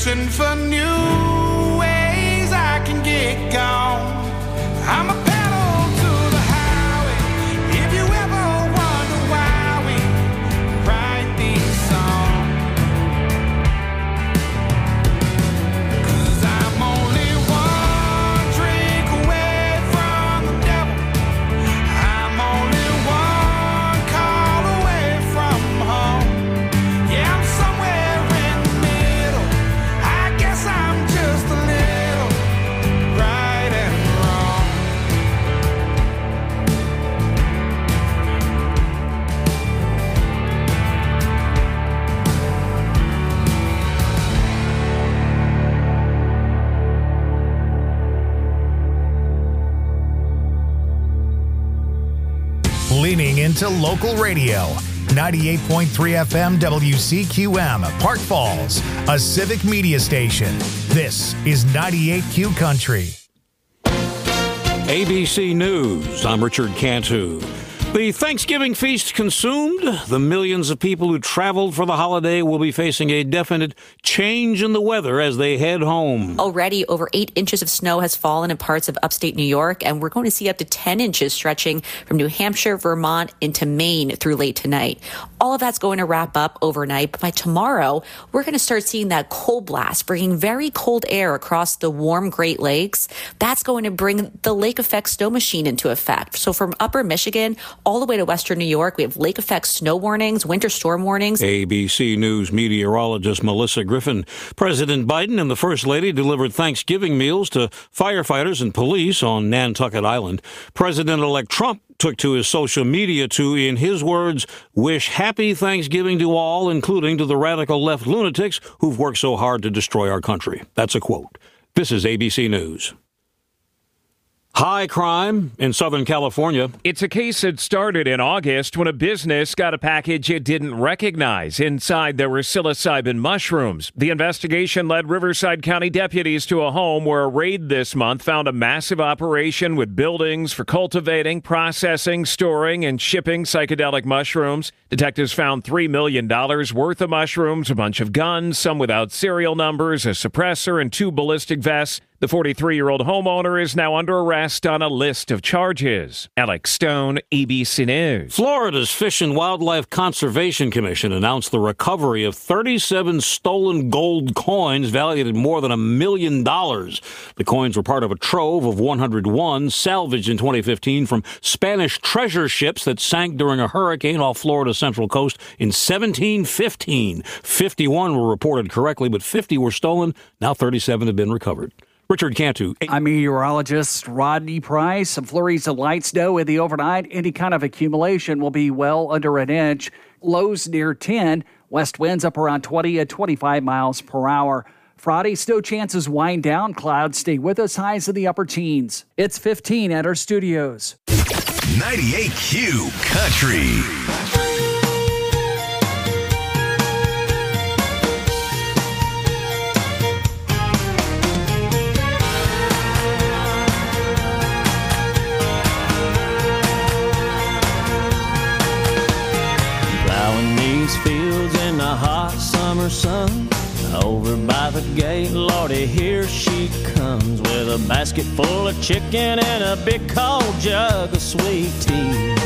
searching for new ways I can get gone. I'm a pedal to the highway. If you ever wonder why we write these songs, 'cause I'm only one drink away from the devil. I'm only one call away from home. Yeah, I'm somewhere in the middle. I guess I'm just a little right and wrong. Leaning into local radio. 98.3 FM WCQM, Park Falls, a civic media station. This is 98Q Country. ABC News, I'm Richard Cantu. The Thanksgiving feast consumed. The millions of people who traveled for the holiday will be facing a definite change in the weather as they head home. Already over 8 inches of snow has fallen in parts of upstate New York, and we're going to see up to 10 inches stretching from New Hampshire, Vermont into Maine through late tonight. All of that's going to wrap up overnight, but by tomorrow, we're going to start seeing that cold blast, bringing very cold air across the warm Great Lakes. That's going to bring the lake effect snow machine into effect. So from upper Michigan all the way to western New York, we have lake effect snow warnings, winter storm warnings. ABC News meteorologist Melissa Griffin. President Biden and the First Lady delivered Thanksgiving meals to firefighters and police on Nantucket Island. President-elect Trump took to his social media to, in his words, wish happy Thanksgiving to all, including to the radical left lunatics who've worked so hard to destroy our country. That's a quote. This is ABC News. High crime in Southern California. It's a case that started in August when a business got a package it didn't recognize. Inside, there were psilocybin mushrooms. The investigation led Riverside County deputies to a home where a raid this month found a massive operation with buildings for cultivating, processing, storing, and shipping psychedelic mushrooms. Detectives found $3 million worth of mushrooms, a bunch of guns, some without serial numbers, a suppressor, and 2 ballistic vests. The 43-year-old homeowner is now under arrest on a list of charges. Alex Stone, ABC News. Florida's Fish and Wildlife Conservation Commission announced the recovery of 37 stolen gold coins valued at more than $1 million. The coins were part of a trove of 101 salvaged in 2015 from Spanish treasure ships that sank during a hurricane off Florida's central coast in 1715. 51 were reported correctly, but 50 were stolen. Now 37 have been recovered. Richard Cantu. I'm meteorologist Rodney Price. Some flurries of light snow in the overnight. Any kind of accumulation will be well under an inch. Lows near 10. West winds up around 20 and 25 miles per hour. Friday, snow chances wind down. Clouds stay with us. Highs in the upper teens. It's 15 at our studios. 98Q Country. Fields in the hot summer sun. Over by the gate, Lordy, here she comes with a basket full of chicken and a big cold jug of sweet tea.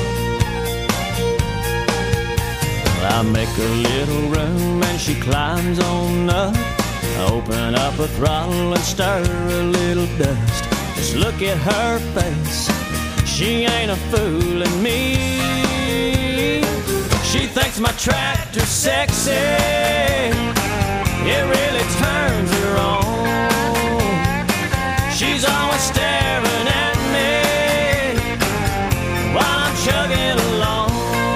Well, I make a little room and she climbs on up. I open up a throttle and stir a little dust. Just look at her face, she ain't a fooling me. She thinks my tractor's sexy, it really turns her on. She's always staring at me while I'm chugging along.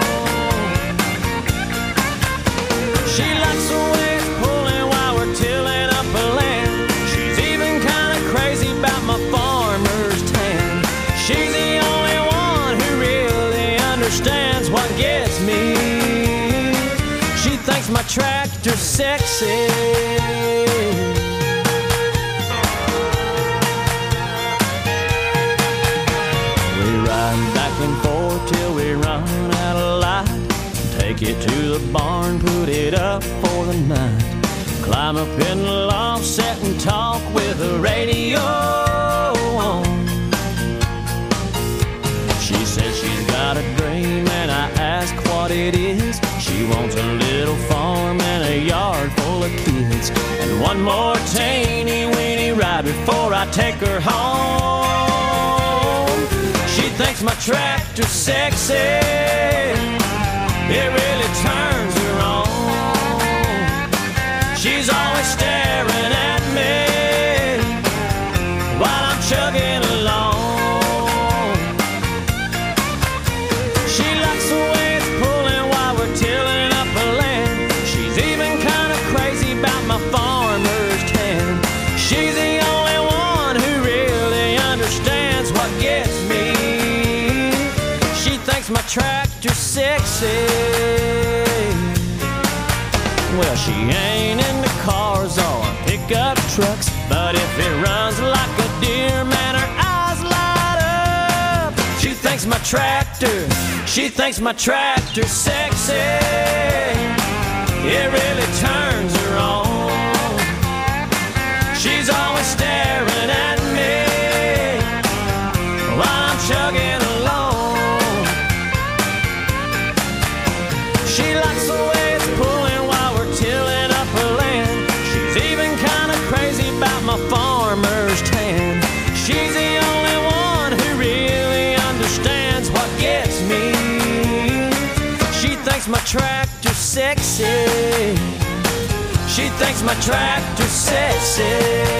She likes the way it's pulling while we're tilling up a land. She's even kind of crazy about my farmer's tan. She's the only one who really understands what gets me. Thinks my tractor's sexy. We ride back and forth till we run out of light. Take it to the barn, put it up for the night. Climb up in the loft, sit and talk with the radio on. She says she's got a dream, and I ask what it is. She wants a little farm and a yard full of kids, and one more teeny weeny ride before I take her home. She thinks my tractor's sexy, it really turns her on. She's always staring at me while I'm chugging along. She likes the way it's pulling while we're tilling up the land. She's even kind of crazy about my farmer's tan. She's the only one who really understands what gets me. She thinks my tractor's sexy. Well, she ain't into cars or pickup trucks, but if it runs like a deer, man, her eyes light up. She thinks my tractor's sexy. It really turns her on. She's always staring at me while I'm chugging along. She likes the way it's pulling while we're tilling up her land. She's even kind of crazy about my farmer's tan. She's the only one who really understands what gets me. She thinks my tractor's sexy. She thinks my tractor's sexy.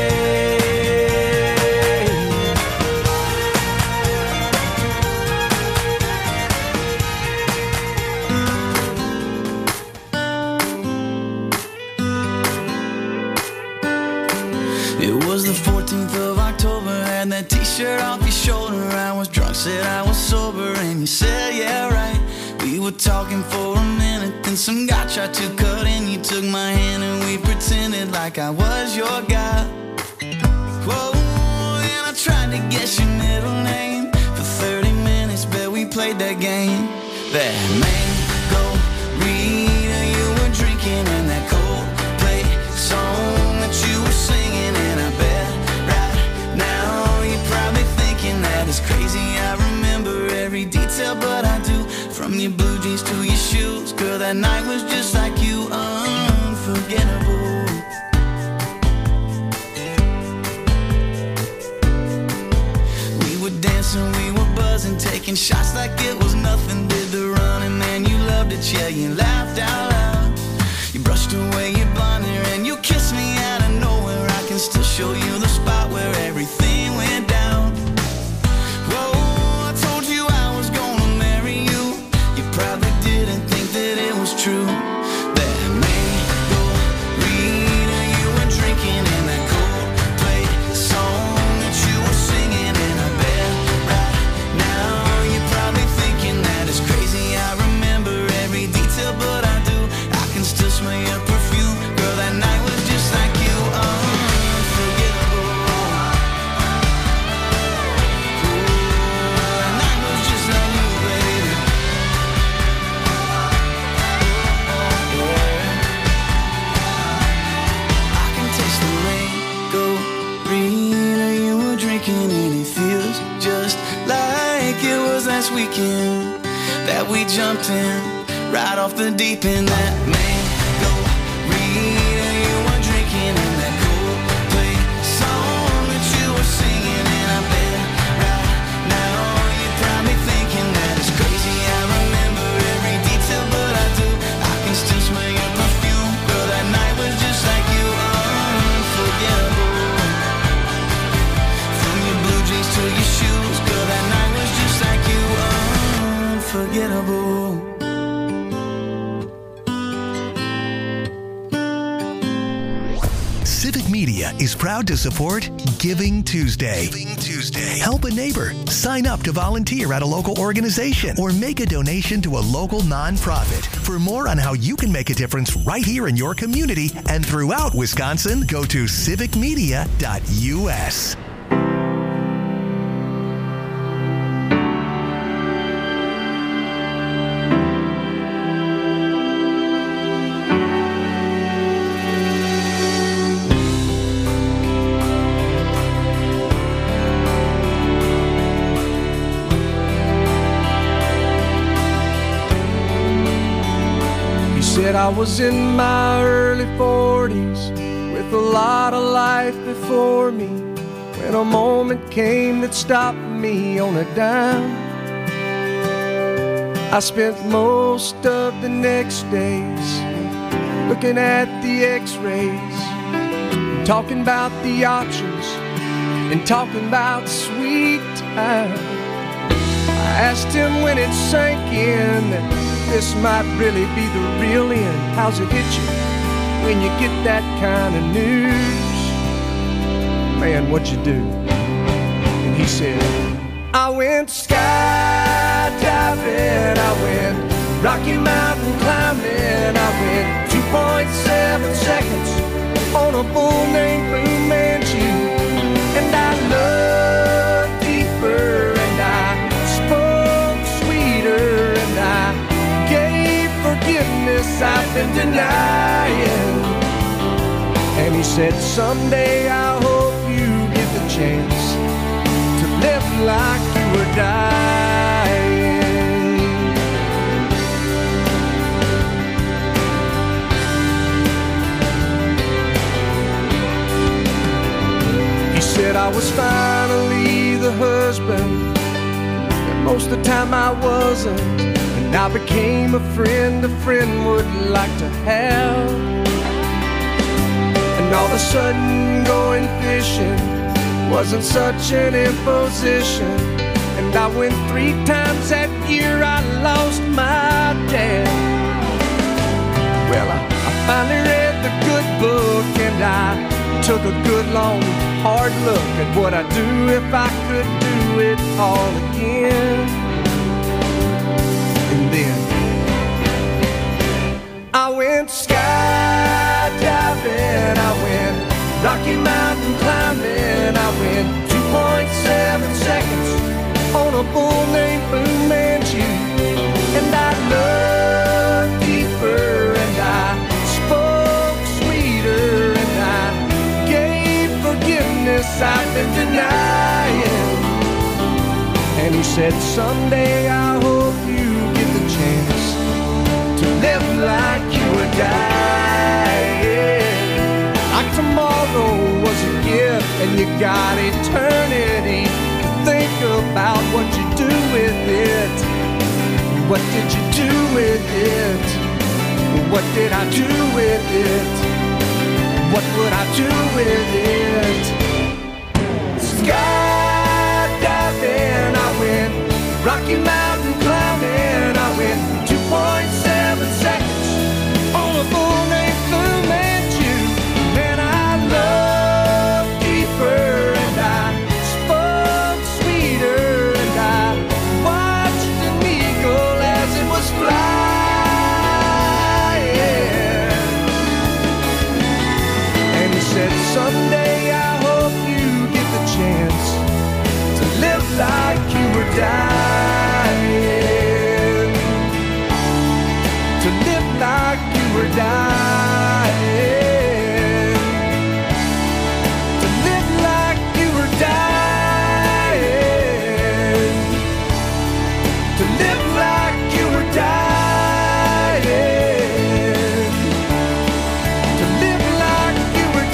It was the 14th of October, had that t-shirt off your shoulder. I was drunk, said I was sober, and you said, yeah, right. We were talking for a minute, then some guy tried to cut in. You took my hand and we pretended like I was your guy. Whoa, and I tried to guess your middle name. For 30 minutes, bet we played that game. That mango Rita you were drinking, and that Coldplay song that you were singing. And I bet right now you're probably thinking that it's crazy. I remember every detail, but I do. From your blue jeans to your shoes, girl, that night was just like you, unforgettable. We were dancing, we were buzzing, taking shots like it was nothing. Did the running, man, you loved it, yeah, you laughed out loud. You brushed away your blonde hair and you kissed me out of nowhere. I can still show you the spot where everything went down. Whoa, I told you I was gonna marry you. You probably didn't think that it was true. That mango Rita you were drinking, and that Coldplay song that you were singing. And I bet right now you're probably thinking that it's crazy. I remember every detail, but I do. I can still smell your perfume. Girl, that night was just like you, unforgettable. Ooh, that night was just like you, baby. I can taste the mango Rita you were drinking, and it feels just like it was last weekend that we jumped in right off the deep end. That mango Rita you were drinking, and that Coldplay song that you were singing. And I bet right now you're probably thinking that it's crazy. I remember every detail, but I do. I can still smell your perfume. Girl, that night was just like you, unforgettable. From your blue jeans to your shoes, girl, that night was just like you, unforgettable. Civic Media is proud to support Giving Tuesday. Help a neighbor. Sign up to volunteer at a local organization or make a donation to a local nonprofit. For more on how you can make a difference right here in your community and throughout Wisconsin, go to civicmedia.us. Said I was in my early 40s with a lot of life before me, when a moment came that stopped me on a dime. I spent most of the next days looking at the x-rays, talking about the options and talking about sweet time. I asked him when it sank in that this might really be the real end. How's it hit you when you get that kind of news? Man, what'd you do? And he said, I went skydiving, I went Rocky Mountain climbing, I went 2.7 seconds on a bull named Fu Manchu. And I loved deeper, and I spoke sweeter, and I gave forgiveness I've been denying. And he said, someday I hope you get the chance to live like you were dying. He said I was finally the husband that most of the time I wasn't, and I became a friend would like to have. And all of a sudden going fishing wasn't such an imposition, and I went 3 times that year. I lost my dad. Well, I finally read the good book, and I took a good long hard look at what I'd do if I could do it all again. And then I went skydiving, I went Rocky Mountain climbing, I went 2.7 seconds on a bull named Fu Manchu. And I loved deeper, and I spoke sweeter, and I gave forgiveness I've been denying. And he said, someday I hope you get the chance to live like you were dying. Like tomorrow was a gift, and you got eternity to think about what you do with it. What did you do with it? What did I do with it? What would I do with it? Skydiving, I went Rocky Mountain climbing, I went 2.7 seconds on a bull named Fu Manchu. Man, I loved deeper, and I spoke sweeter, and I watched an eagle as it was flying. And he said, someday I hope you get the chance to live like you were dying. To live like you were dying. To live like you were dying. To live like you were dying. To live like you were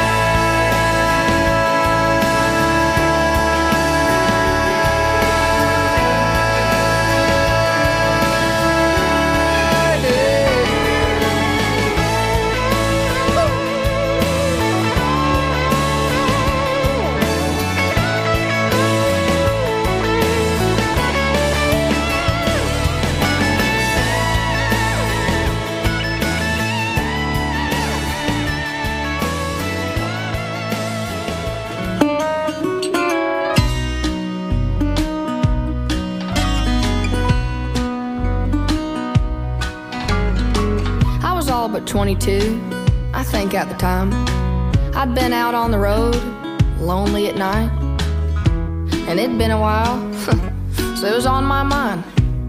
I was all but 22, I think at the time. I'd been out on the road, lonely at night, and it'd been a while, so it was on my mind.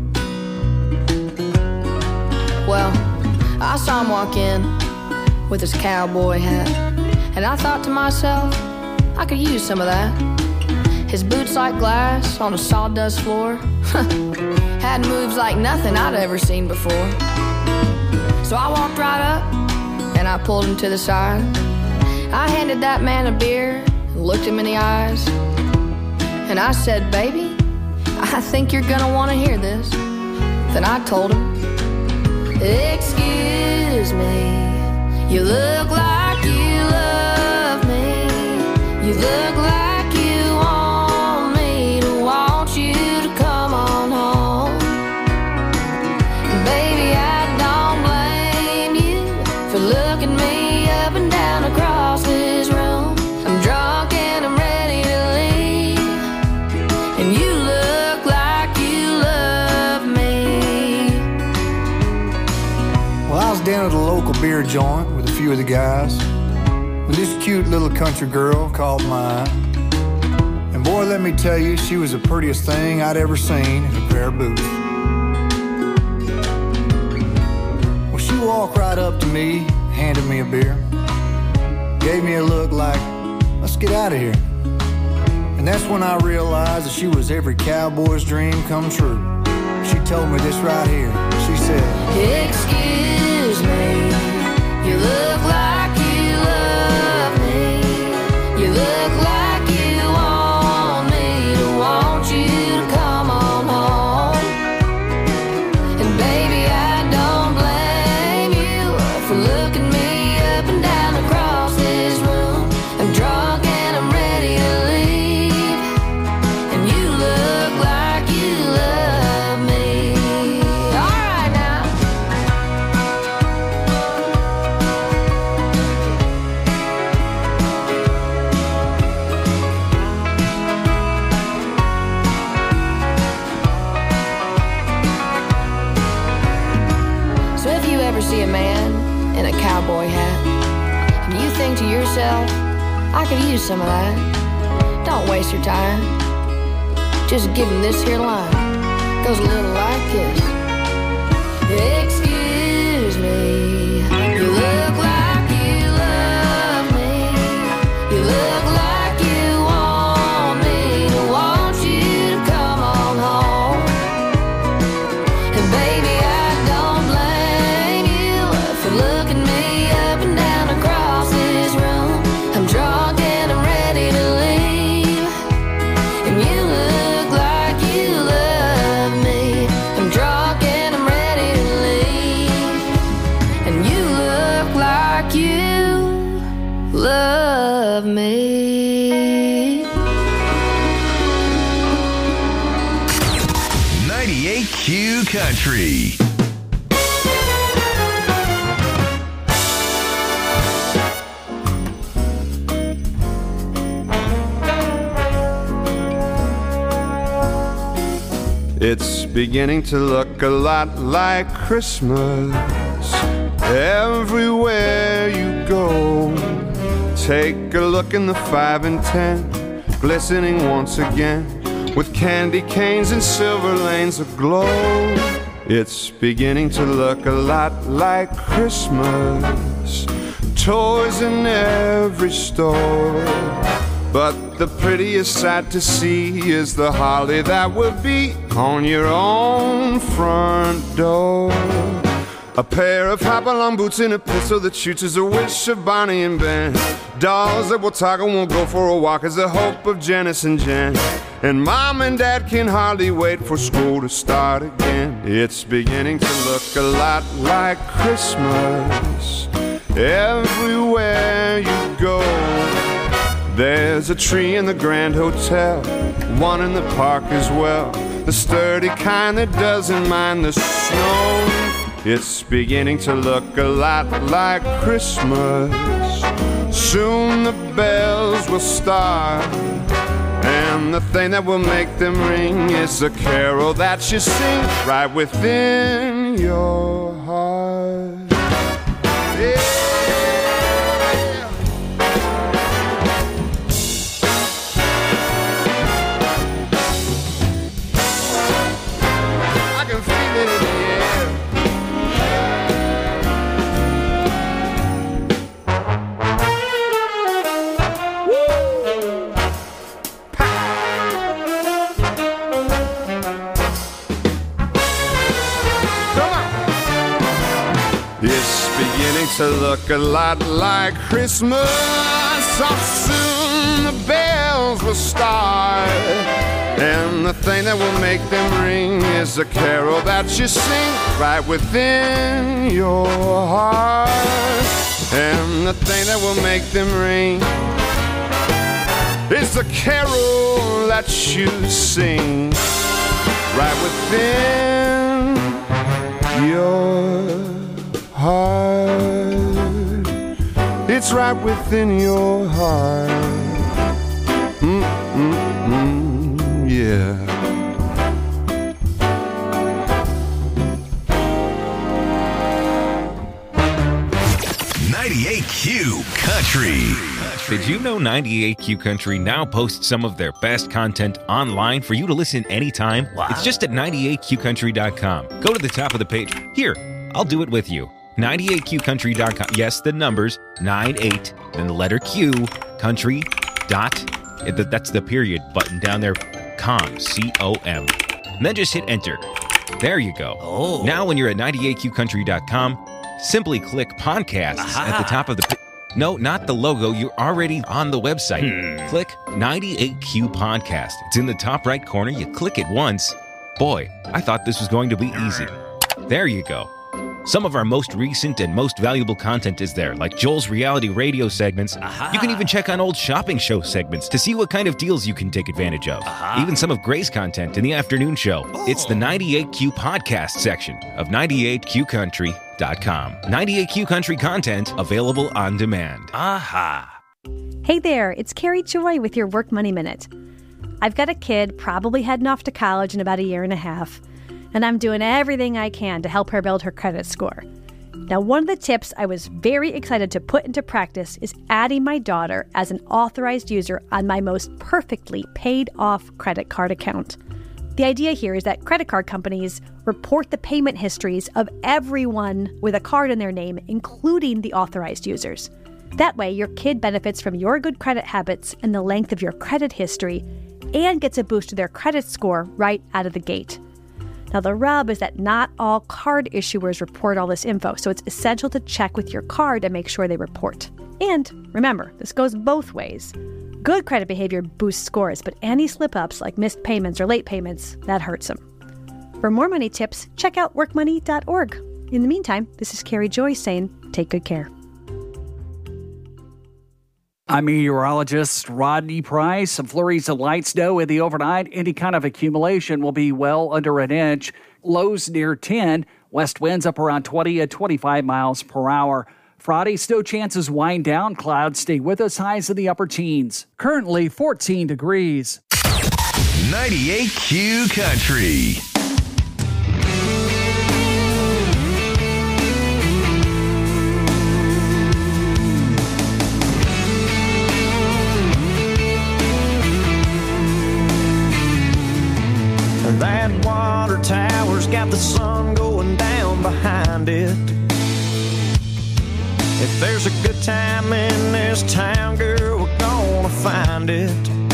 Well, I saw him walk in with his cowboy hat, and I thought to myself, I could use some of that. His boots like glass on a sawdust floor had moves like nothing I'd ever seen before. So I walked right up and I pulled him to the side. I handed that man a beer and looked him in the eyes. And I said, baby, I think you're gonna wanna hear this. Then I told him, excuse me, you look like you love me. You look like you want me to want you to come on home. Baby, I don't blame you for looking me up and down across this room. I'm drunk and I'm ready to leave, and you look like you love me. Well, I was down at a local beer joint with a few of the guys, with this cute little country girl called mine. And boy, let me tell you, she was the prettiest thing I'd ever seen in a pair of boots. Well, she walked right up to me, handed me a beer, gave me a look like, let's get out of here. And that's when I realized that she was every cowboy's dream come true. She told me this right here. She said, excuse me, you look like you love me. You look like you want me to want you to come on home. And baby, I don't blame you for looking me up and down across this room. I'm drunk and I'm ready to leave, and you look like you love me. All right now. So if you ever see a man in a cowboy hat and you think to yourself, I could use some of that, don't waste your time. Just give him this here line. Goes a little like this. Excuse me, you look like you love me. You look like you want me to want you to come on home. And baby, I don't blame you for looking me up and down across this room. I'm drunk and I'm ready to leave, and you look like you love me. I'm drunk and I'm ready to leave, and you look like you love me. 98Q Country. It's beginning to look a lot like Christmas everywhere you go. Take a look in the 5 and 10, glistening once again with candy canes and silver lanes aglow. It's beginning to look a lot like Christmas, toys in every store. But the prettiest sight to see is the holly that will be on your own front door. A pair of hop-along boots and a pistol that shoots is a wish of Bonnie and Ben. Dolls that will talk and won't go for a walk is the hope of Janice and Jen. And Mom and Dad can hardly wait for school to start again. It's beginning to look a lot like Christmas everywhere you go. There's a tree in the Grand Hotel, one in the park as well, the sturdy kind that doesn't mind the snow. It's beginning to look a lot like Christmas. Soon the bells will start, and the thing that will make them ring is the carol that you sing right within your heart. Yeah. It's beginning to look a lot like Christmas. So soon the bells will start, and the thing that will make them ring is a carol that you sing right within your heart. And the thing that will make them ring is the carol that you sing right within your heart. It's right within your heart. Yeah. '98Q Country. Did you know 98Q Country now posts some of their best content online for you to listen anytime? Wow. It's just at 98qcountry.com. Go to the top of the page. Here, I'll do it with you. 98qcountry.com. Yes, the numbers 98, then the letter Q, country, that's the period button down there, com, C-O-M. And then just hit enter. There you go. Oh. Now when you're at 98qcountry.com, simply click podcasts at the top of the No, not the logo. You're already on the website. Click 98Q Podcast. It's in the top right corner. You click it once. Boy, I thought this was going to be easy. There you go. Some of our most recent and most valuable content is there, like Joel's reality radio segments. You can even check on old shopping show segments to see what kind of deals you can take advantage of. Even some of Gray's content in the afternoon show. It's the 98Q Podcast section of 98qcountry.com. 98Q Country content available on demand. Hey there, it's Carrie Joy with your Work Money Minute. I've got a kid probably heading off to college in about a year and a half, and I'm doing everything I can to help her build her credit score. Now, one of the tips I was very excited to put into practice is adding my daughter as an authorized user on my most perfectly paid-off credit card account. The idea here is that credit card companies report the payment histories of everyone with a card in their name, including the authorized users. That way, your kid benefits from your good credit habits and the length of your credit history and gets a boost to their credit score right out of the gate. Now, the rub is that not all card issuers report all this info, so it's essential to check with your card to make sure they report. And remember, this goes both ways. Good credit behavior boosts scores, but any slip-ups like missed payments or late payments, that hurts them. For more money tips, check out workmoney.org. In the meantime, this is Carrie Joy saying, take good care. I'm meteorologist Rodney Price. Some flurries of light snow in the overnight. Any kind of accumulation will be well under an inch. Lows near 10. West winds up around 20 to 25 miles per hour. Friday, snow chances wind down. Clouds stay with us. Highs in the upper teens. Currently 14 degrees. 98Q Country. That water tower's got the sun going down behind it. If there's a good time in this town, girl, we're gonna find it.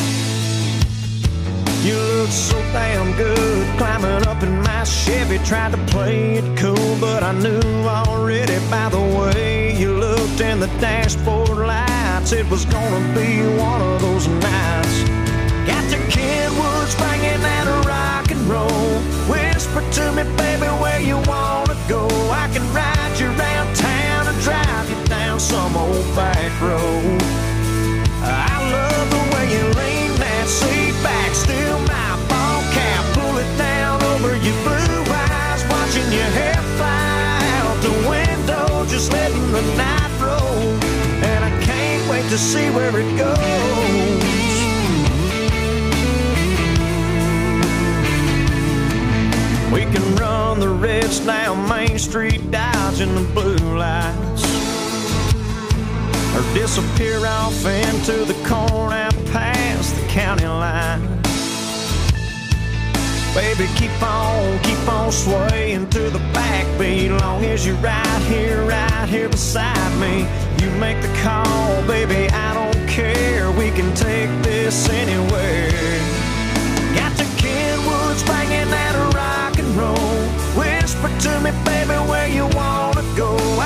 You look so damn good climbing up in my Chevy. Tried to play it cool, but I knew already by the way you looked in the dashboard lights it was gonna be one of those nights. Got the Kenwoods banging that rock and roll. Whisper to me, baby, where you wanna go. I can ride you around town and drive you down some old back road. I love the way you lean that seat back, still my ball cap, pull it down over your blue eyes, watching your hair fly out the window, just letting the night roll. And I can't wait to see where it goes. We can run the reds down Main Street, dodging the blue lights, or disappear off into the corn out past the county line. Baby, keep on swaying to the backbeat, long as you're right here beside me. You make the call, baby, I don't care. We can take this anywhere. Got the Kenwoods banging that rock and roll. Whisper to me, baby, where you wanna go.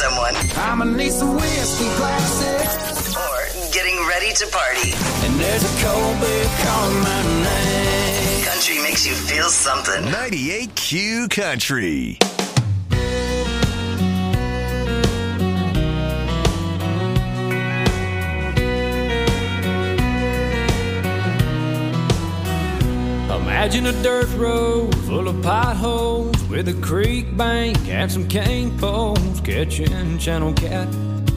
someone. I'ma need some whiskey glasses. Or getting ready to party. And there's a cold beer calling my name. Country makes you feel something. 98Q Country. Imagine a dirt road full of potholes with a creek bank and some cane poles catching channel cat.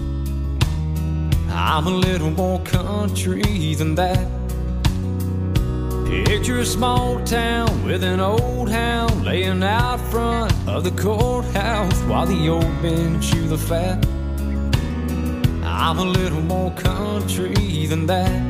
I'm a little more country than that. Picture a small town with an old hound laying out front of the courthouse while the old men chew the fat. I'm a little more country than that.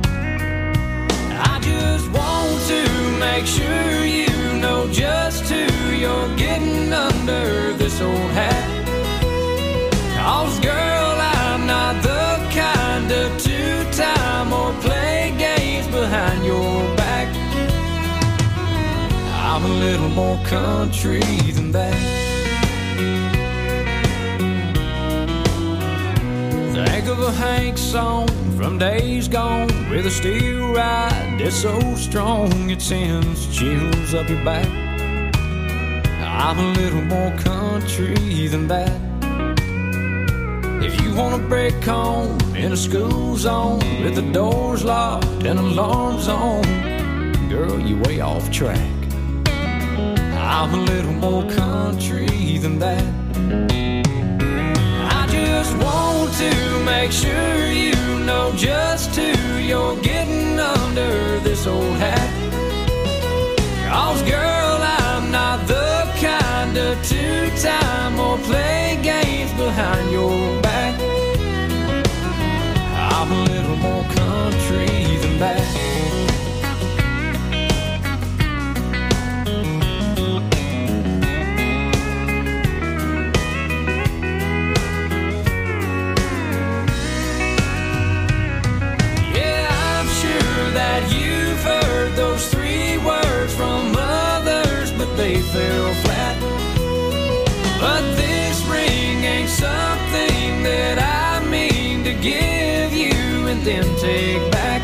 I just want to make sure you know just who you're getting under this old hat. 'Cause girl, I'm not the kind of two-time or play games behind your back. I'm a little more country than that. Think of a Hank song from days gone with a steel ride that's so strong it sends chills up your back. I'm a little more country than that. If you want to break home in a school zone with the doors locked and alarms on, girl, you way off track. I'm a little more country than that. I just want to make sure you know just who you're getting under this old hat. 'Cause girl, I'm not the kind of two-time or play games behind your back. I'm a little more country than that. Those 3 words from others, but they fell flat. But this ring ain't something that I mean to give you and then take back.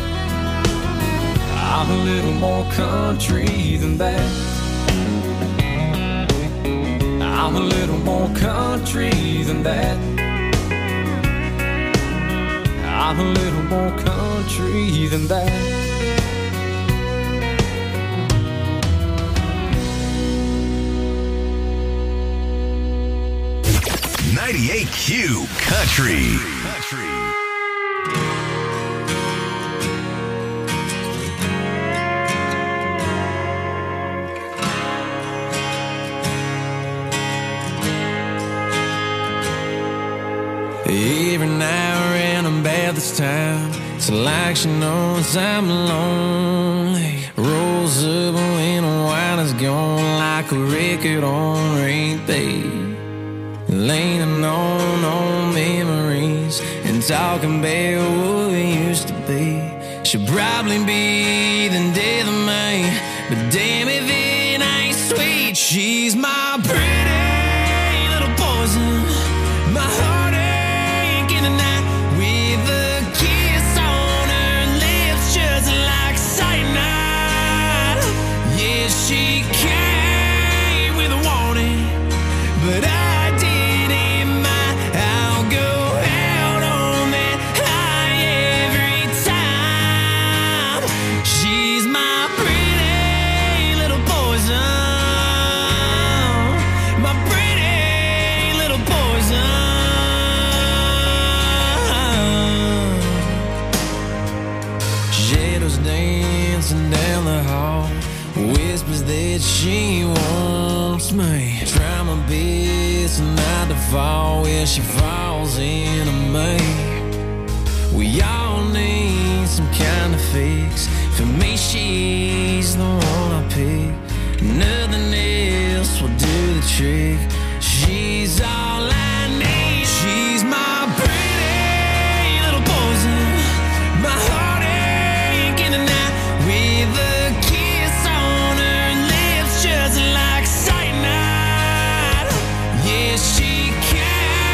I'm a little more country than that. I'm a little more country than that. I'm a little more country than that. 98Q Country. Every now and I'm bad this time. It's like she knows I'm lonely. Rolls up when the wine is gone like a record on repeat. Leaning on memories and talking about what we used to be. She'll probably be the death of me, but damn if it ain't sweet. She's my pretty little poison, my heartache in the night, with a kiss on her lips just like cyanide. Yeah, she came with a warning, but I she wants me. Try my best not to fall where she falls into me. We all need some kind of fix. For me, she's the one I pick. Nothing else will do the trick. She's all I need. She's my pretty little poison, my heartache in the night, with a kiss on her lips just like cyanide. Yeah, she came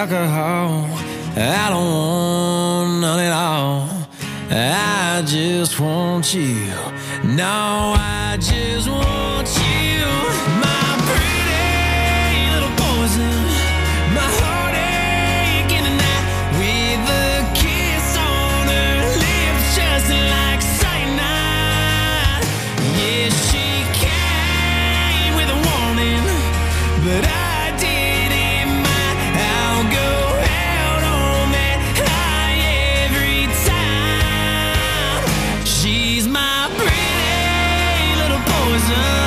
alcohol. I don't want none at all. I just want you. No, I just want you. My pretty little poison. My heartache in the night. With a kiss on her lips, just like cyanide. Yeah, she came with a warning, but I didn't mind. I'll go out on that high every time. She's my pretty little poison.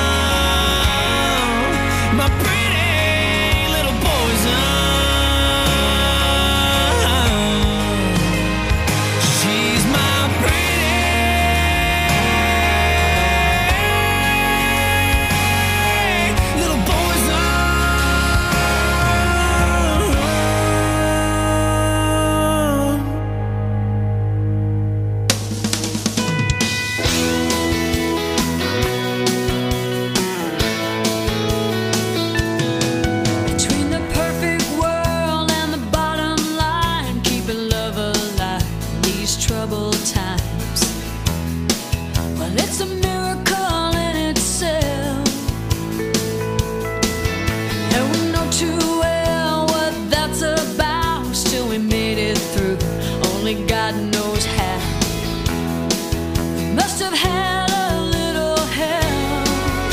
My pretty little poison. She's my pretty little poison. Between the perfect world and the bottom line, keeping love alive in these troubled times. Well, it's a miracle in itself, and we know too well what that's about. Still, we made it through. Only God knows how. We must have had a little help.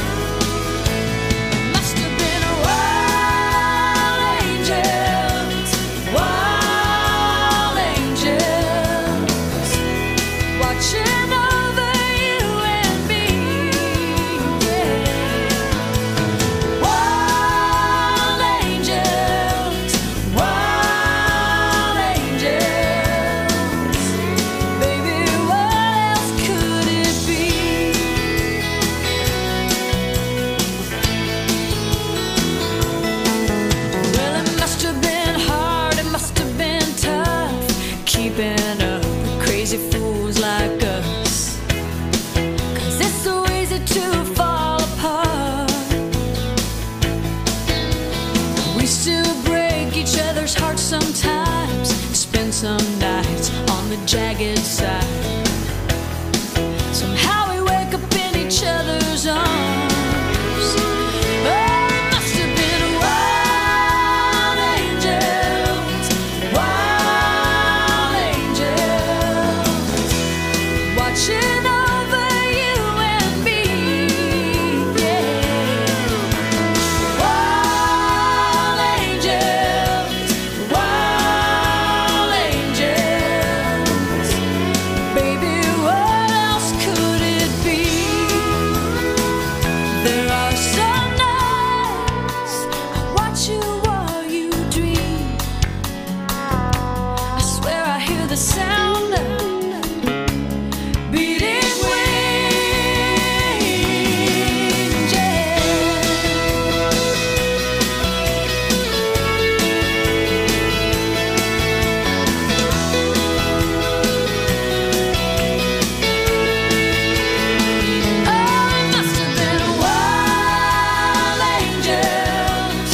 Must have been wild angels, watching over you and me. Yeah. Wild angels, baby, what else could it be? Well, it must have been hard, it must have been tough, keeping up with crazy fools like us. 'Cause it's so easy to fall apart. We still break each other's hearts sometimes, spend some nights on the jagged side. Somehow we wake up in each other's arms. Oh, it must have been wild angels, watching over you and me. Yeah. Wild angels, baby, what else could it be? There are some nights I watch you while you dream. I swear I hear the sound of beating wings. Yeah. Oh, it must have been wild angels,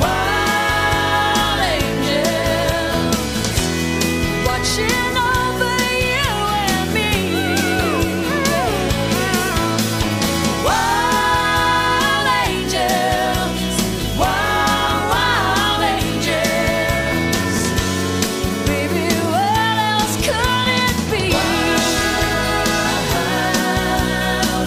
watching over you and me. Wild angels, baby, what else could it be? Wild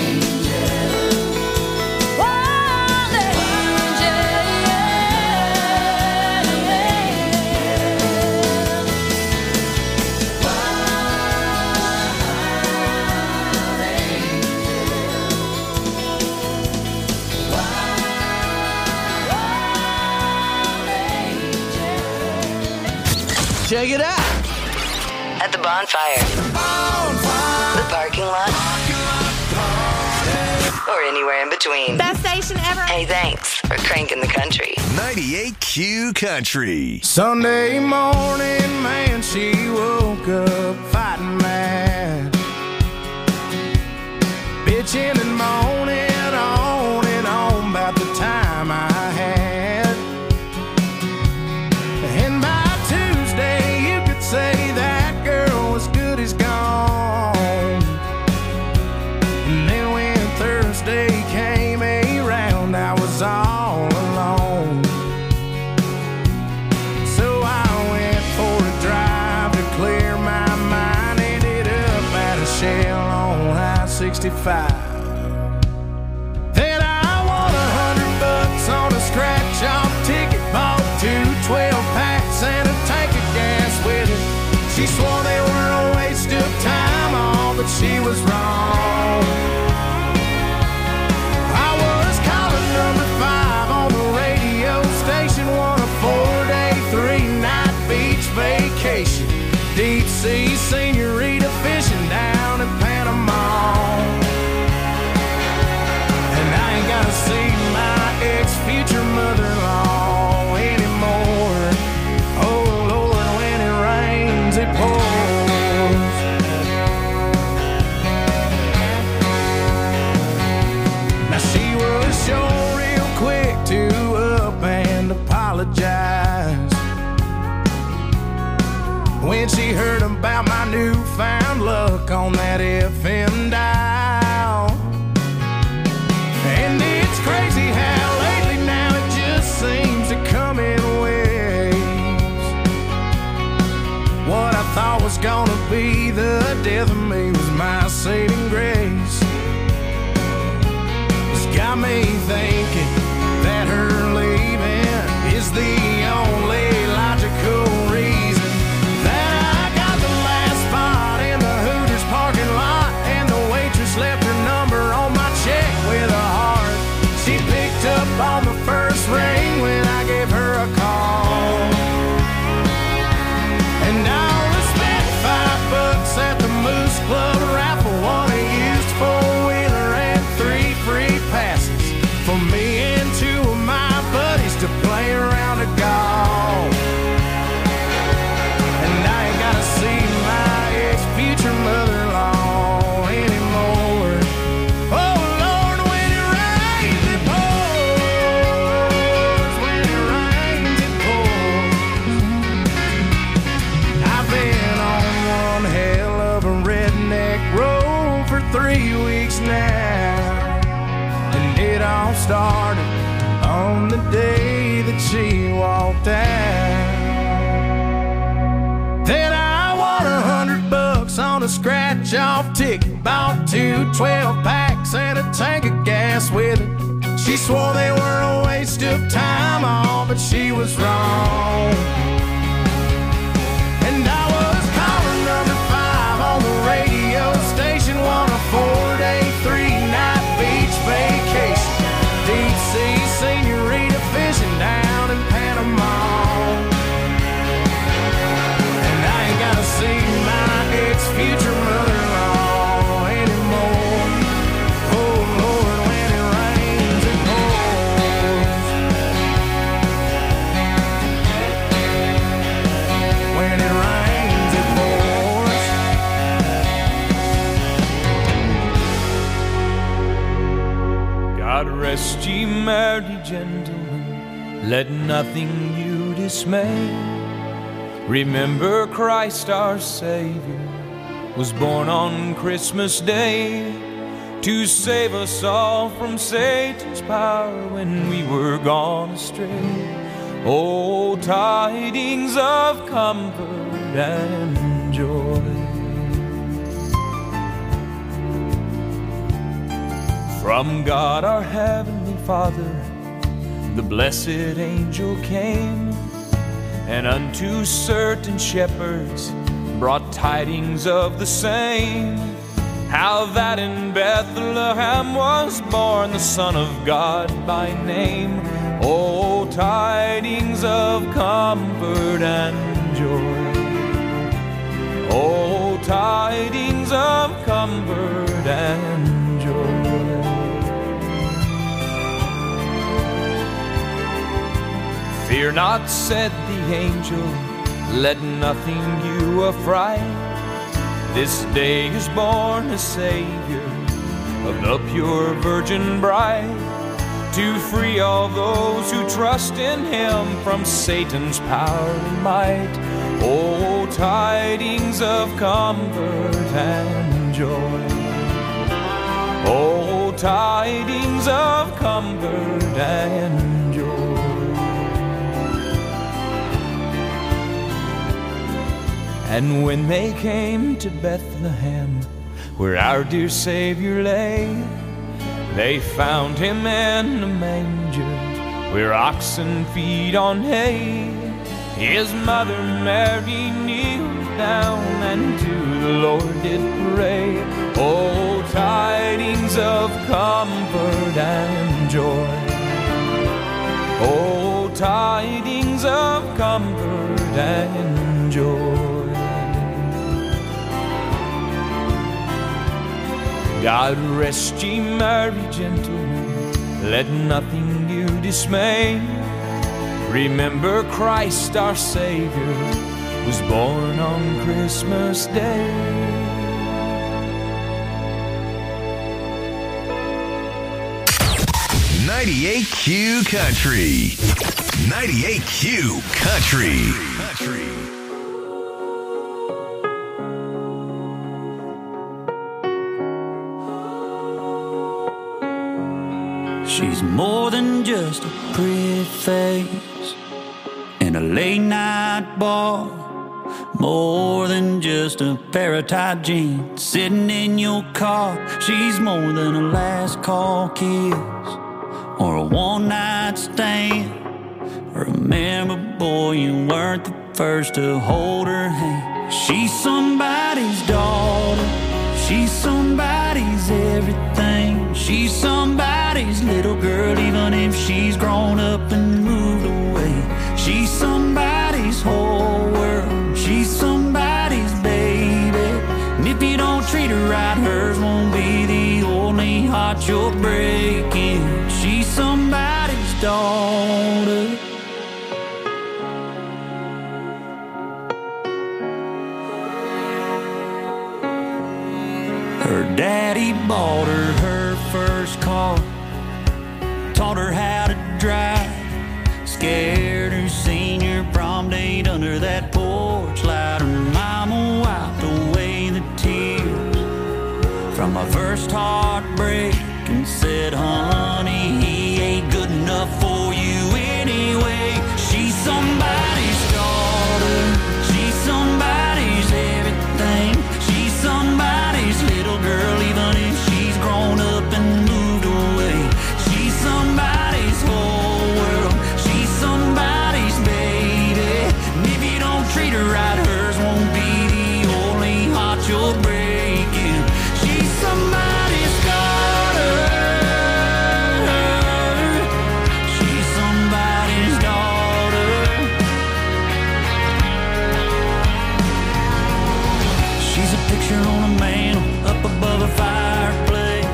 Check it out. At the bonfire. The parking lot. Or anywhere in between. Best station ever. Hey, thanks for cranking the country. 98Q Country. Sunday morning, man, she woke up fighting mad, bitching and moaning on and on about the time I had. And 65. Then I won $100 on a scratch-off ticket, bought 2 12-packs and a tank of gas with it. She swore they were a waste of time, all, but she was wrong. I was calling number 5 on the radio station, won a 4-day, 3-night beach vacation. Deep sea senorita fishing down in Panama. And I ain't gotta see my ex-future mother-in-law anymore. Oh Lord, when it rains, it pours. Now she was sure real quick to up and apologize when she heard about my newfound luck on that FM dial. And it's crazy how lately now it just seems to come in waves. What I thought was gonna be the death of me was my saving grace. It's got me thinking that her leaving is the only logical reason that I got the last spot in the Hooters parking lot, and the waitress left her number on my check with a heart. She picked up on the first ring when I gave her a call. And I only spent $5 at the Moose Club raffle, won a used 4-wheeler and 3 free passes for me and 2 of my buddies to play around a golf. And I ain't gotta see my ex-future mother-in-law anymore. Oh Lord, when it rains, it pours. When it rains, it pours. I've been on one hell of a redneck road for 3 weeks now, and it all started on the day that she walked out. Then I won $100 on a scratch-off ticket, bought 2 12-packs and a tank of gas with it. She swore they were a waste of time, all, but she was wrong. And I was calling number 5 on the radio station, won a 4-day, 3-night beach vacation. Deep sea senorita fishing down in Panama. And I ain't gotta see my ex-future mother-in-law anymore. Oh Lord, when it rains, it pours. When it rains, it pours. God rest ye merry gentlemen, let nothing you dismay. Remember Christ our Savior was born on Christmas Day to save us all from Satan's power when we were gone astray. Oh, tidings of comfort and joy. From God our Heavenly Father, the blessed angel came, and unto certain shepherds brought tidings of the same, how that in Bethlehem was born the Son of God by name. Oh, tidings of comfort and joy. Oh, tidings of comfort and joy. Fear not, said the angel, let nothing you affright. This day is born a Savior of the pure Virgin bride, to free all those who trust in Him from Satan's power and might. Oh, tidings of comfort and joy. Oh, tidings of comfort and joy. And when they came to Bethlehem, where our dear Savior lay. They found him in a manger where oxen feed on hay. His mother Mary kneeled down and to the Lord did pray. Oh, tidings of comfort and joy. Oh, tidings of comfort and joy. God rest ye merry gentlemen, let nothing you dismay. Remember Christ our Savior was born on Christmas Day. 98Q Country. 98Q Country. She's more than just a pretty face in a late night bar, more than just a pair of tight jeans sitting in your car. She's more than a last call kiss or a one night stand. Remember, boy, you weren't the first to hold her hand. She's somebody's daughter, she's somebody's everything. She's somebody's little girl, even if she's grown up and moved away. She's somebody's whole world, she's somebody's baby. And if you don't treat her right, hers won't be the only heart you're breaking. She's somebody's daughter. Her daddy bought her first car, taught her how to drive, scared her senior prom date under that porch light. Her mama wiped away the tears from my first heartbreak and said, honey, he ain't good enough for you anyway. She's somebody's daughter, she's somebody's everything. She's somebody's little girl, even if she's grown up and moved away. She's somebody's whole world, she's somebody's baby. And if you don't treat her right, hers won't be the only heart you're breaking. She's somebody's daughter, she's somebody's daughter. She's a picture on a mantle up above a fireplace.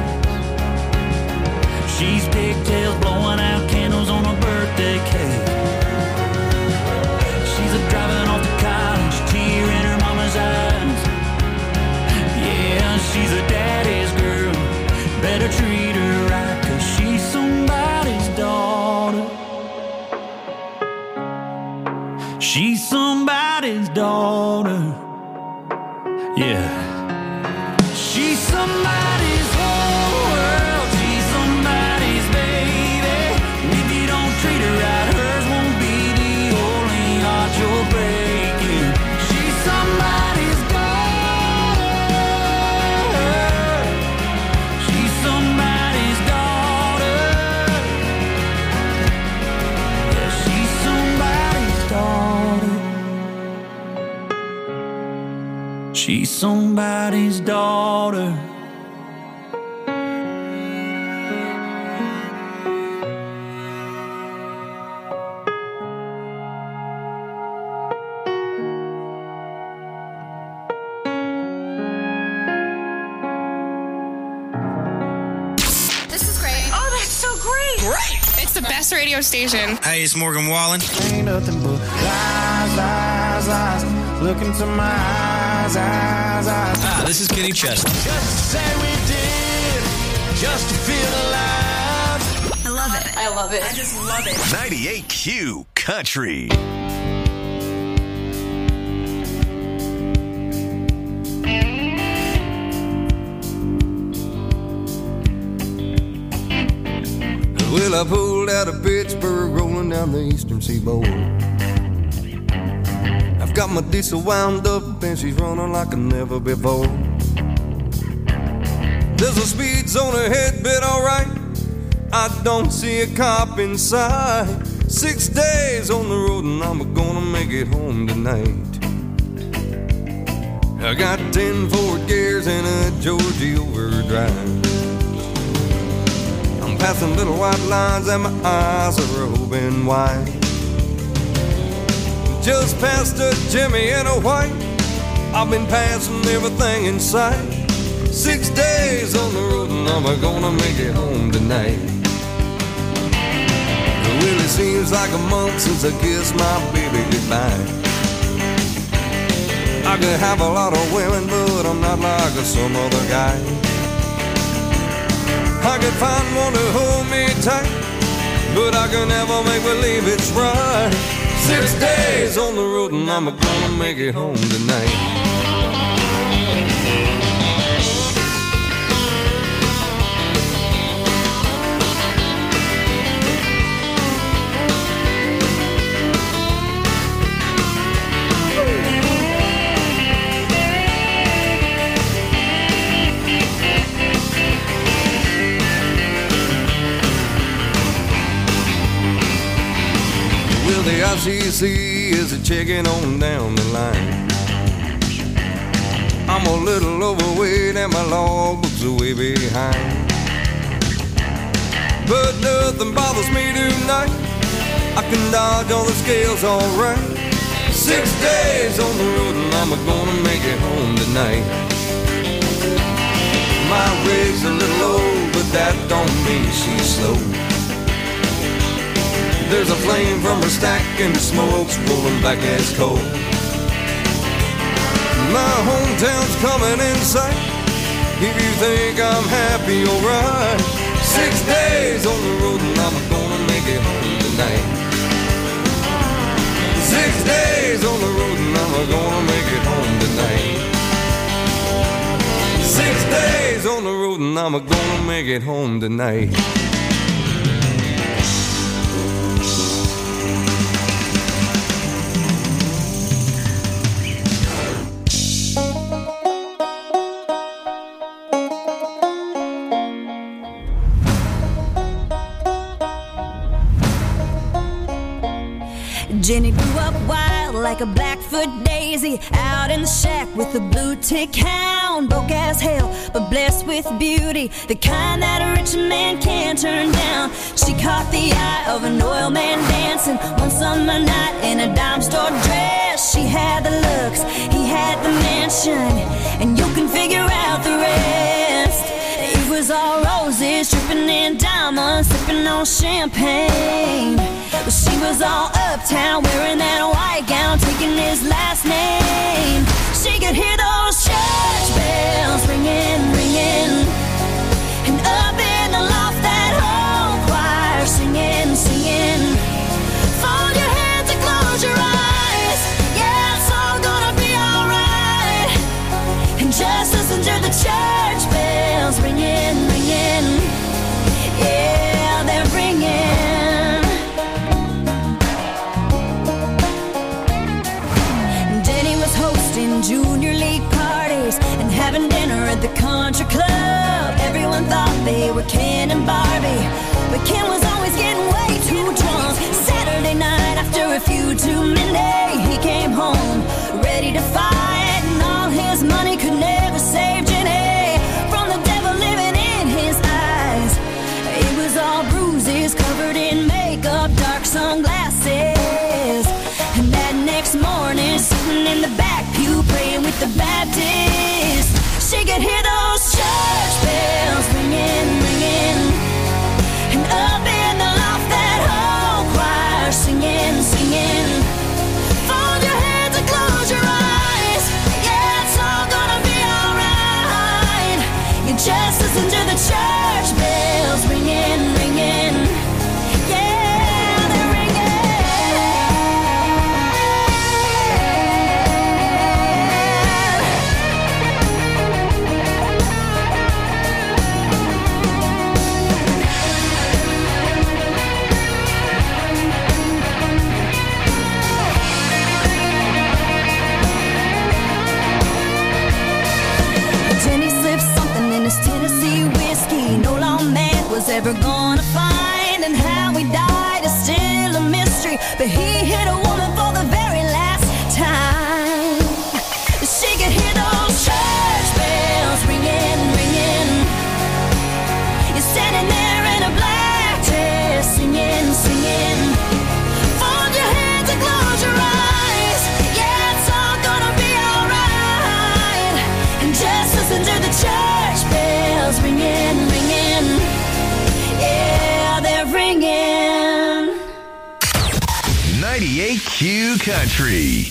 She's pigtails blowing out candles on a birthday cake. She's a driving off to college, tear in her mama's eyes. Yeah, she's a daddy's girl, better treat her right, 'cause she's somebody's daughter. She's somebody's daughter. Yeah. She's somebody's whole world, she's somebody's baby. And if you don't treat her right, hers won't be the only heart you're breaking. She's somebody's daughter, she's somebody's daughter. Yeah, she's somebody's daughter. She's somebody's daughter. This is great. Oh, that's so great. Great. It's the best radio station. Hey, it's Morgan Wallen. Ain't nothing but lies, lies, lies. Look into my eyes, eyes, eyes. Ah, this is Kenny Chesney. Just to say we did, just to feel alive. I love it. I love it. I just love it. 98Q Country. Well, I pulled out of Pittsburgh, rolling down the eastern seaboard. I've got my diesel wound up and she's running like never before. There's a speed zone ahead, but alright, I don't see a cop in sight. 6 days on the road and I'm gonna make it home tonight. I got 10 forward gears and a Georgie overdrive. I'm passing little white lines and my eyes are open wide. Just past a Jimmy and a white, I've been passing everything in sight. 6 days on the road and I'm gonna make it home tonight. It really seems like a month since I kissed my baby goodbye. I could have a lot of women, but I'm not like some other guy. I could find one to hold me tight, but I can never make believe it's right. 6 days on the road and I'm gonna make it home tonight. The ICC is a checking on down the line. I'm a little overweight and my logbook's way behind, but nothing bothers me tonight. I can dodge all the scales alright. 6 days on the road and I'm gonna make it home tonight. My rig's a little old, but that don't mean she's slow. There's a flame from her stack and the smoke's rolling back as coal. My hometown's coming in sight. If you think I'm happy, alright. 6 days on the road and I'm gonna make it home tonight. 6 days on the road and I'm gonna make it home tonight. 6 days on the road and I'm gonna make it home tonight. Jenny grew up wild like a Blackfoot daisy, out in the shack with a blue tick hound. Broke as hell, but blessed with beauty, the kind that a rich man can't turn down. She caught the eye of an oil man dancing one summer night in a dime store dress. She had the looks, he had the mansion, and you can figure out the rest. It was all roses, dripping in diamonds, sipping on champagne. But she was all uptown, wearing that white gown, taking his last name. She could hear those church bells ringing, ringing, and up in the loft that whole choir singing, singing. Fold your hands and close your eyes, yeah, it's all gonna be alright. And just listen to the church bells ringing, ringing, yeah, they're ringing. Junior league parties and having dinner at the country club. Everyone thought they were Ken and Barbie, but Ken was always getting way too drunk. Saturday night after a few too many, he came home ready to fight, and all his money could never save Jenny from the devil living in his eyes. It was all bruises, covered in makeup, dark sunglasses, and that next morning, sitting in the back pew praying with the Baptist, she could hear those church bells ringing, ringing, and up in the loft that whole choir singing, singing. Fold your hands and close your eyes, yeah, it's all gonna be alright. You just listen to the church bells ringing, ringing, yeah, they're ringing. Tennessee ever gonna find, and how he died is still a mystery. But he hit a woman for the very last time. She could hear those church bells ringing, ringing. You're standing there in a black dress, singing, singing. Fold your hands and close your eyes. Yeah, it's all gonna be alright. And just listen to the church bells ringing, ringing. Yeah, they're ringing. 98Q Country.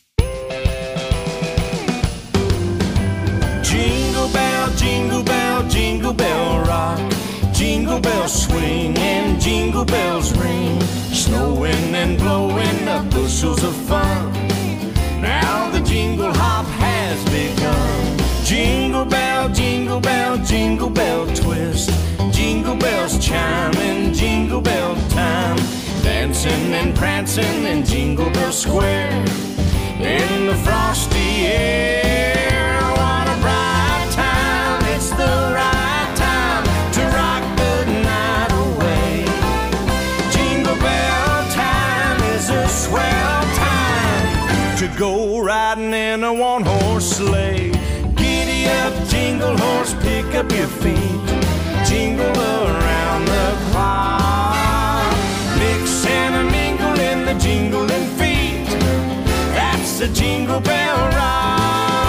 Jingle bell rock. Jingle bells swing and jingle bells ring. Snowing and blowing up bushels of fun. Now the jingle hop has begun. Jingle bell, jingle bell, jingle bell twist. Jingle bells chiming, jingle bell time. Dancing and prancing in Jingle Bell Square. In the frosty air, what a bright time. It's the right time to rock the night away. Jingle bell time is a swell time to go riding in a one-horse sleigh. Giddy up, jingle horse, pick up your feet. Jingle around the clock. Mix and a mingle in the jingling feet. That's the Jingle Bell Rock.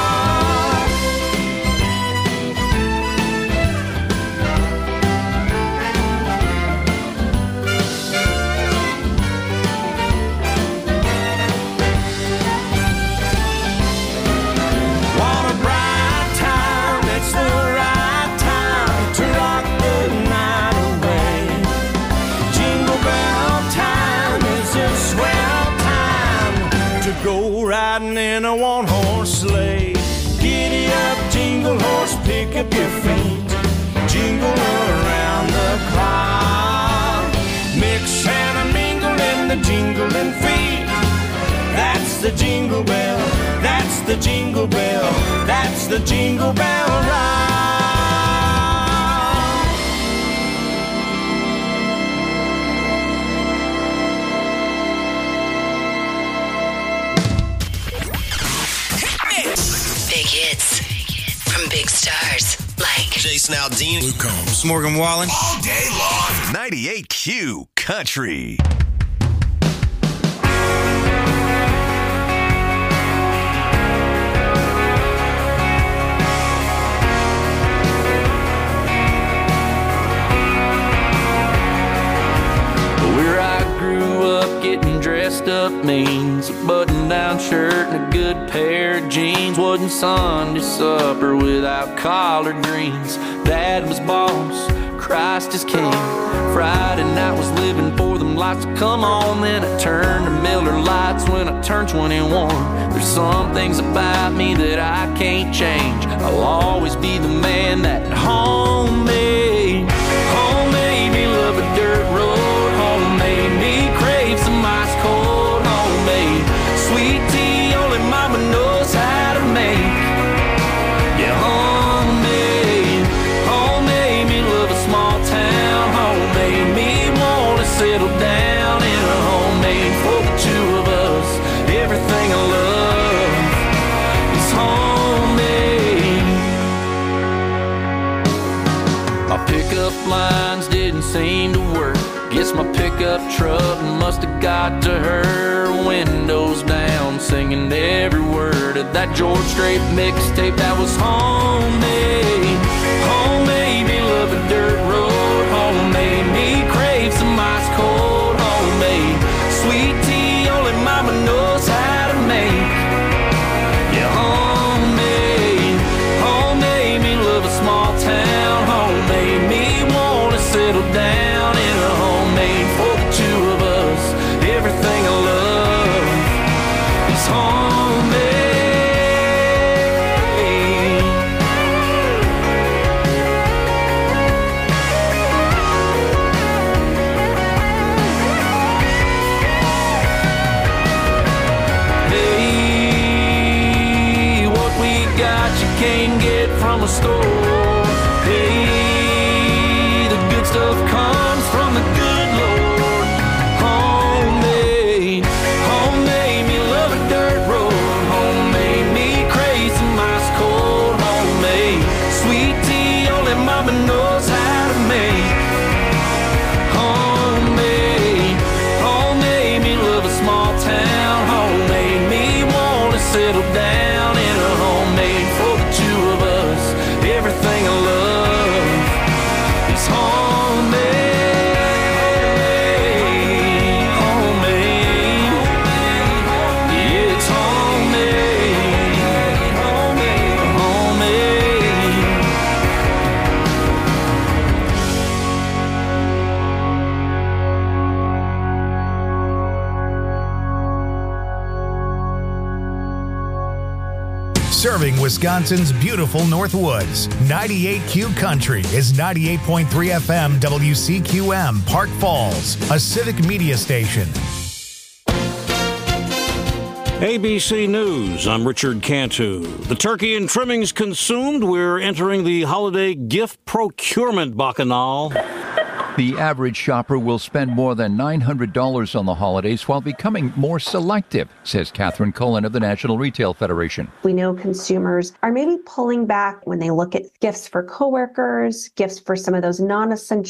What a bright time, it's the right time to rock the night away. Jingle bell time is a swell time to go riding in a one-horse sleigh. Giddy up, jingle horse, pick up your feet. Jingle around the clock. Mix and a mingle in the jingling feet. That's the Jingle Bell, that's the Jingle Bell, that's the Jingle Bell Rock. Big hits from big stars like Jason Aldean, Luke Combs, Morgan Wallen. All day long. 98Q Country. Where I grew up, getting dressed up means a button-down shirt and a good pair of jeans. Wasn't Sunday supper without collard greens. Dad was boss, Christ is king. Friday night was living for them lights to come on. Then I turned to Miller Lights when I turned 21. There's some things about me that I can't change. I'll always be the man that home made. Home made me love a dirt road. Home made me crave some ice cold. Homemade sweet tea only mama knows how to make. Yeah, home made me love a small town. Home made me wanna settle down in a homemade for the two of us. Everything I love is homemade. My pickup lines didn't seem to work. Guess my pickup truck must have got to her. Windows down, singing every word of that George Strait mixtape that was homemade. Homemade me love a dirt road. Homemade me crave some ice cold. Homemade sweet tea only mama knows how to make. Yeah, homemade me love a small town. Homemade me wanna settle down in a homemade for the two of us. Everything I love is homemade. Hey, what we got you can't get from a store. Hey, the good stuff comes serving Wisconsin's beautiful North Woods. 98Q Country is 98.3 FM WCQM, Park Falls, a civic media station. ABC News, I'm Richard Cantu. The turkey and trimmings consumed, we're entering the holiday gift procurement bacchanal. The average shopper will spend more than $900 on the holidays while becoming more selective, says Catherine Cullen of the National Retail Federation. We know consumers are maybe pulling back when they look at gifts for coworkers, gifts for some of those non-essential